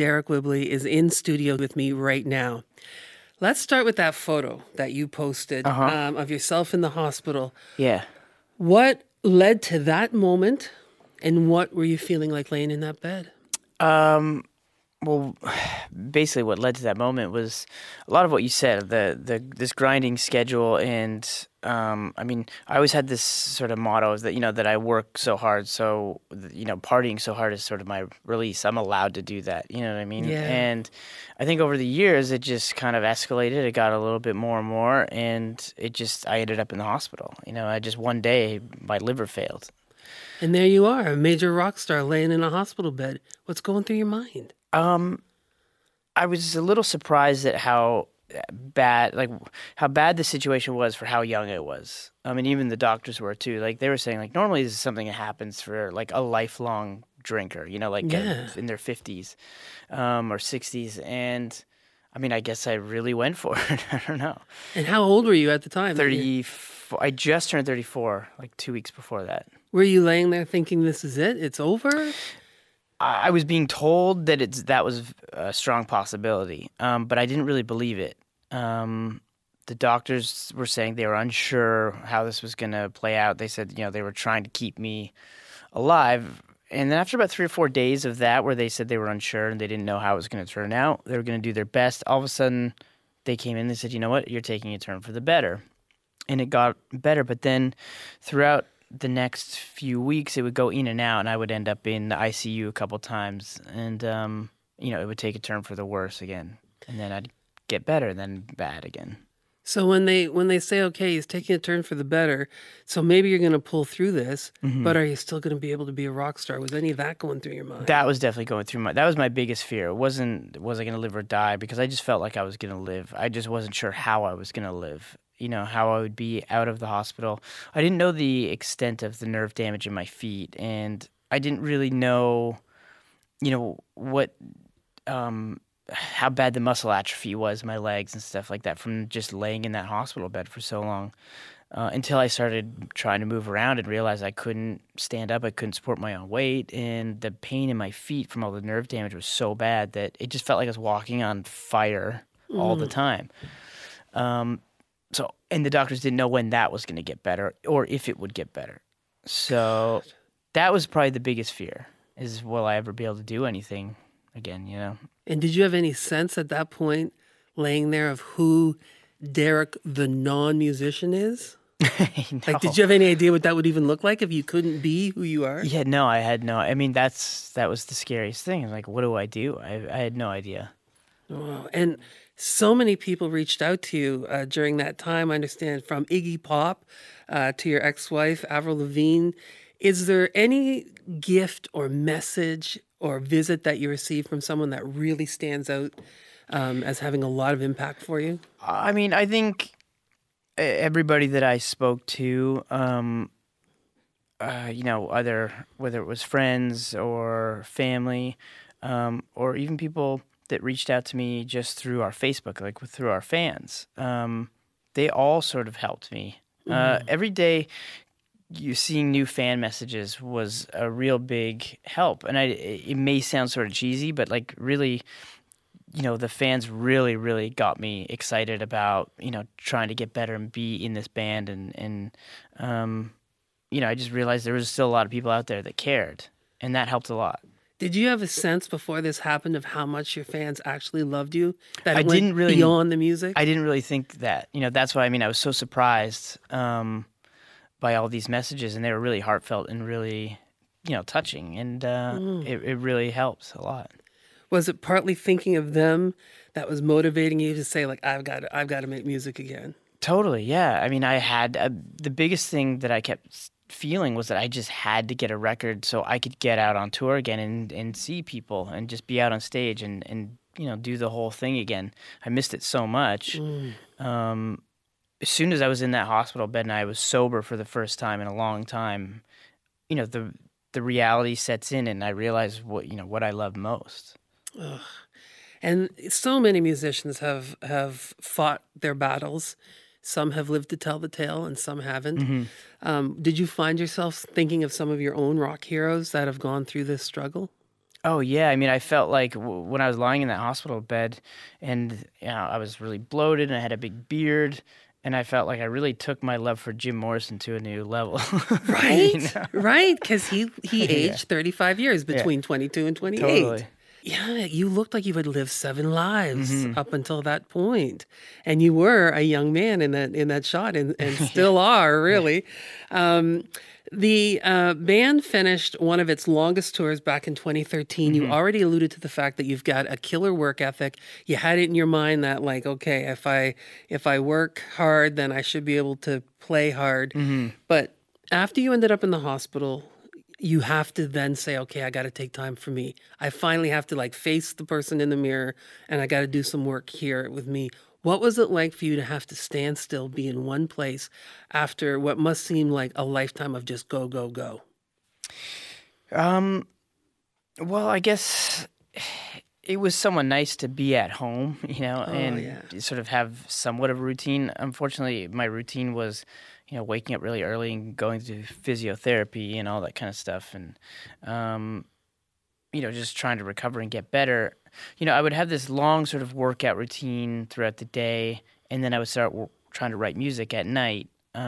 Derek Whibley, is in studio with me right now. Let's start with that photo that you posted of yourself in the hospital. Yeah. What led to that moment, and what were you feeling like laying in that bed? Well, basically, what led to that moment was a lot of what you said. This grinding schedule, and I mean, I always had this sort of motto is that that I work so hard, so partying so hard is sort of my release. I'm allowed to do that. You know what I mean? Yeah. And I think over the years, it just kind of escalated. It got a little bit more and more, and I ended up in the hospital. I just one day my liver failed. And there you are, a major rock star laying in a hospital bed. What's going through your mind? I was a little surprised at how bad the situation was for how young it was. I mean, even the doctors were too. Like they were saying, like normally this is something that happens for like a lifelong drinker, in their 50s or 60s. And I mean, I guess I really went for it. I don't know. And how old were you at the time? 34. I just turned 34, like 2 weeks before that. Were you laying there thinking this is it? It's over? I was being told that that was a strong possibility, but I didn't really believe it. The doctors were saying they were unsure how this was going to play out. They said, they were trying to keep me alive. And then after about 3 or 4 days of that, where they said they were unsure and they didn't know how it was going to turn out, they were going to do their best. All of a sudden, they came in and they said, you know what, you're taking a turn for the better. And it got better. But then throughout the next few weeks, it would go in and out, and I would end up in the ICU a couple times, and it would take a turn for the worse again, and then I'd get better, and then bad again. So when they say, okay, he's taking a turn for the better, so maybe you're going to pull through this, but are you still going to be able to be a rock star? Was any of that going through your mind? That was definitely going through that was my biggest fear. It wasn't, was I going to live or die? Because I just felt like I was going to live. I just wasn't sure how I was going to live. How I would be out of the hospital. I didn't know the extent of the nerve damage in my feet, and I didn't really know, what, how bad the muscle atrophy was in my legs and stuff like that from just laying in that hospital bed for so long, until I started trying to move around and realized I couldn't stand up, I couldn't support my own weight, and the pain in my feet from all the nerve damage was so bad that it just felt like I was walking on fire all the time. And the doctors didn't know when that was going to get better or if it would get better. So that was probably the biggest fear is, will I ever be able to do anything again, And did you have any sense at that point, laying there, of who Derek the non-musician is? No. Like, did you have any idea what that would even look like if you couldn't be who you are? Yeah, no, I had no. I mean, that was the scariest thing. Like, what do I do? I had no idea. Wow. And so many people reached out to you during that time, I understand, from Iggy Pop to your ex-wife, Avril Lavigne. Is there any gift or message or visit that you received from someone that really stands out as having a lot of impact for you? I mean, I think everybody that I spoke to, either whether it was friends or family, or even people that reached out to me just through our Facebook, like through our fans. They all sort of helped me. Every day, you seeing new fan messages was a real big help. And it may sound sort of cheesy, but like really, the fans really, really got me excited about, trying to get better and be in this band. And I just realized there was still a lot of people out there that cared, and that helped a lot. Did you have a sense before this happened of how much your fans actually loved you? That I didn't really beyond the music? I didn't really think that. That's why, I was so surprised by all these messages, and they were really heartfelt and really, touching, and it really helps a lot. Was it partly thinking of them that was motivating you to say, like, I've got to make music again? Totally, yeah. I mean, I had the biggest thing that I kept feeling was that I just had to get a record so I could get out on tour again and see people and just be out on stage and do the whole thing again. I missed it so much. As soon as I was in that hospital bed and I was sober for the first time in a long time, the reality sets in, and I realized what I love most. Ugh. And so many musicians have fought their battles. Some have lived to tell the tale, and some haven't. Did you find yourself thinking of some of your own rock heroes that have gone through this struggle? Oh yeah, I mean, I felt like when I was lying in that hospital bed, and I was really bloated, and I had a big beard, and I felt like I really took my love for Jim Morrison to a new level. you Right? know? Right? Because he Yeah, aged 35 years yeah, between 22 and 28. totally. Yeah, you looked like you had lived 7 lives Hmm. up until that point. And you were a young man in that shot and Yeah, still are, yeah. really. Um, the band finished one of its longest tours back in 2013. You Hmm. already alluded to the fact that you've got a killer work ethic. You had it in your mind that like, okay, if I work hard, then I should be able to play hard. Hmm. But after you ended up in the hospital, you have to then say, okay, I got to take time for me. I finally have to like face the person in the mirror and I got to do some work here with me. What was it like for you to have to stand still, be in one place after what must seem like a lifetime of just go, go, go? Um, well, I guess it was somewhat nice to be at home, Oh, and yeah. sort of have somewhat of a routine. Unfortunately, my routine was, waking up really early and going to physiotherapy and all that kind of stuff, and um, just trying to recover and get better. I would have this long sort of workout routine throughout the day, and then I would start trying to write music at night.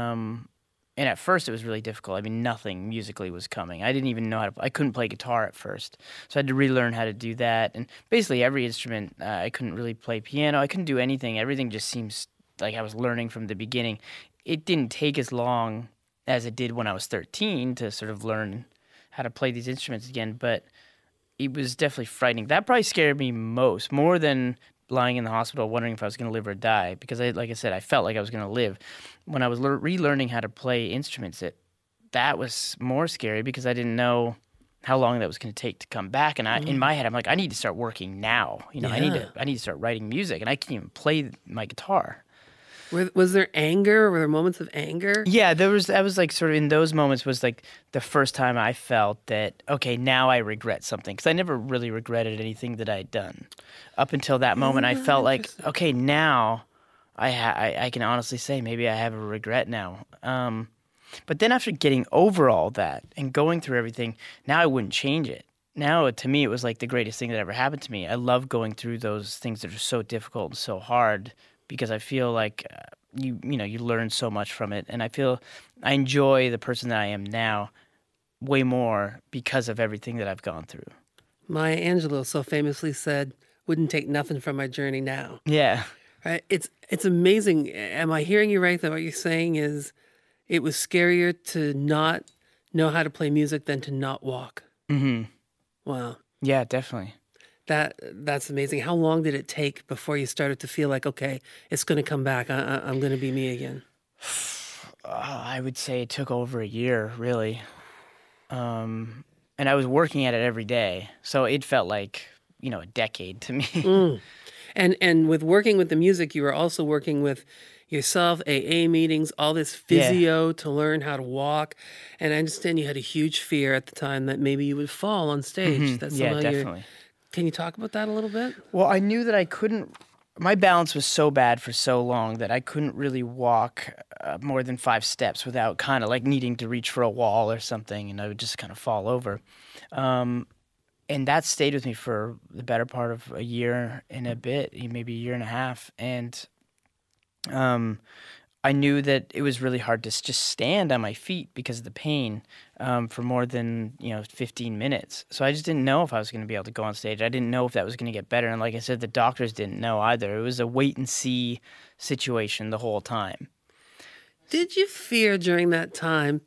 And at first, it was really difficult. I mean, nothing musically was coming. I didn't even know how to. I couldn't play guitar at first, so I had to relearn how to do that. And basically, every instrument, I couldn't really play piano. I couldn't do anything. Everything just seems like I was learning from the beginning. It didn't take as long as it did when I was 13 to sort of learn how to play these instruments again, but it was definitely frightening. That probably scared me more than lying in the hospital wondering if I was going to live or die, because like I said, I felt like I was going to live. When I was relearning how to play instruments, that was more scary because I didn't know how long that was going to take to come back. And in my head, I'm like, I need to start working now. Yeah. I need to start writing music, and I can't even play my guitar. Was there anger? Were there moments of anger? Yeah, that was like sort of in those moments was like the first time I felt that, okay, now I regret something, because I never really regretted anything that I had done. Up until that moment, I Oh, felt like, interesting. okay, now I can honestly say maybe I have a regret now. But then after getting over all that and going through everything, now I wouldn't change it. Now, to me, it was like the greatest thing that ever happened to me. I love going through those things that are so difficult and so hard, because I feel like you learn so much from it, and I feel I enjoy the person that I am now way more because of everything that I've gone through. Maya Angelou so famously said, "Wouldn't take nothing from my journey now." Yeah. Right? It's amazing. Am I hearing you right that what you're saying is it was scarier to not know how to play music than to not walk? Hmm. Wow. Yeah, definitely. That's amazing. How long did it take before you started to feel like, okay, it's going to come back. I'm going to be me again? I would say it took over a year, really. And I was working at it every day, so it felt like a decade to me. Mm. And with working with the music, you were also working with yourself, AA meetings, all this Yeah. physio to learn how to walk. And I understand you had a huge fear at the time that maybe you would fall on Hmm. stage. That Yeah, somehow you're. definitely. Can you talk about that a little bit? Well, I knew that I couldn't. My balance was so bad for so long that I couldn't really walk more than 5 steps without kind of like needing to reach for a wall or something, and I would just kind of fall over. Um, and that stayed with me for the better part of a year and a bit, maybe a year and a half. And um, I knew that it was really hard to just stand on my feet because of the pain for more than 15 minutes. So I just didn't know if I was going to be able to go on stage. I didn't know if that was going to get better. And like I said, the doctors didn't know either. It was a wait and see situation the whole time. Did you fear during that time?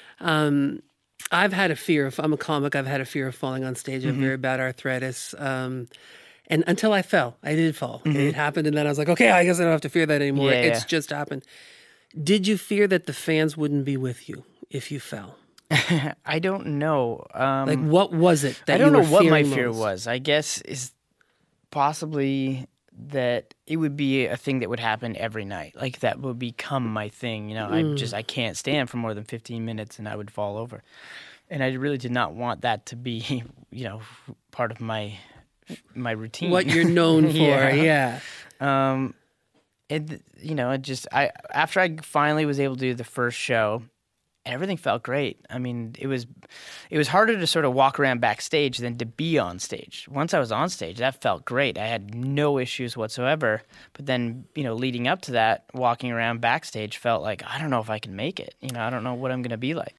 I've had a fear of, I'm a comic, I've had a fear of falling on stage. I have Hmm. very bad arthritis. And until I fell, I did fall. Hmm. It happened. And then I was like, okay, I guess I don't have to fear that anymore. Yeah, It's yeah. just happened. Did you fear that the fans wouldn't be with you if you fell? I don't know. Like, what was it I that don't you know were what my fearing fear most? was. I guess is possibly that it would be a thing that would happen every night. Like that would become my thing. I can't stand for more than 15 minutes and I would fall over. And I really did not want that to be, part of my routine. What you're known for, Yeah. yeah. Um, it just I after I finally was able to do the first show, everything felt great. I mean, it was harder to sort of walk around backstage than to be on stage. Once I was on stage, that felt great. I had no issues whatsoever. But then, leading up to that, walking around backstage felt like, I don't know if I can make it. I don't know what I'm going to be like.